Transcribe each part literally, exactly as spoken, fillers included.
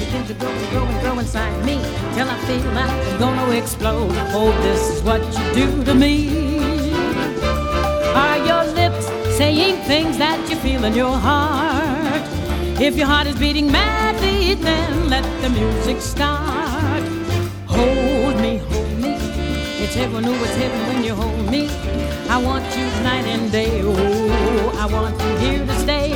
begin to grow and grow and grow inside me till I feel like I'm gonna explode. Oh, this is what you do to me. Are your lips saying things that you feel in your heart? If your heart is beating madly, then let the music start. Hold me, hold me. It's heaven, oh, it's heaven when you hold me. I want you night and day. Oh, I want you here to stay.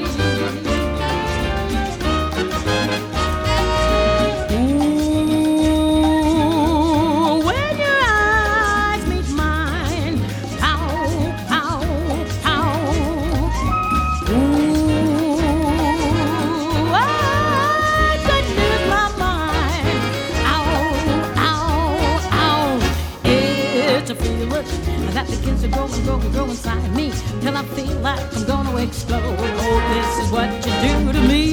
That begins to grow and grow and grow inside me till I feel like I'm gonna explode. Oh, this is what you do to me.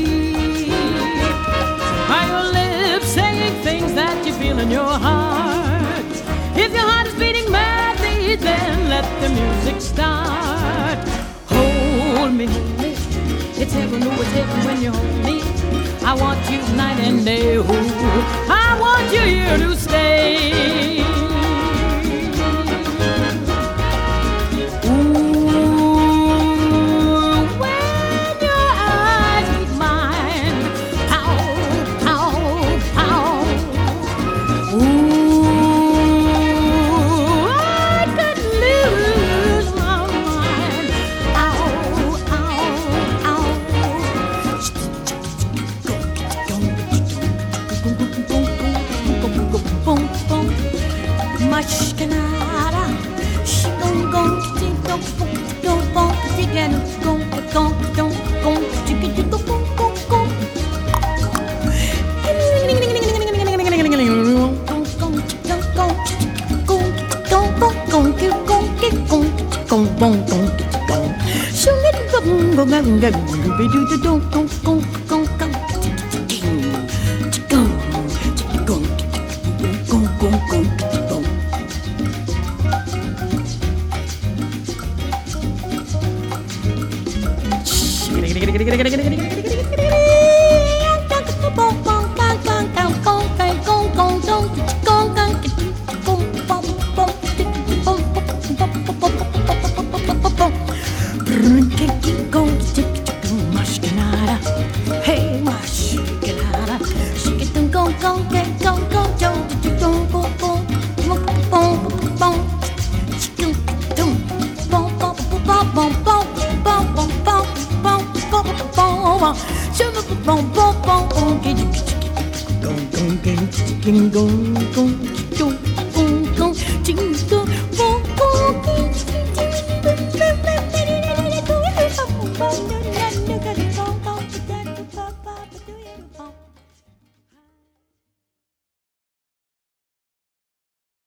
Are your lips saying things that you feel in your heart? If your heart is beating madly, then let the music start. Hold me, hold me. It's heaven, oh, it's heaven when you hold me. I want you night and day. Oh, I want you here to stay. Go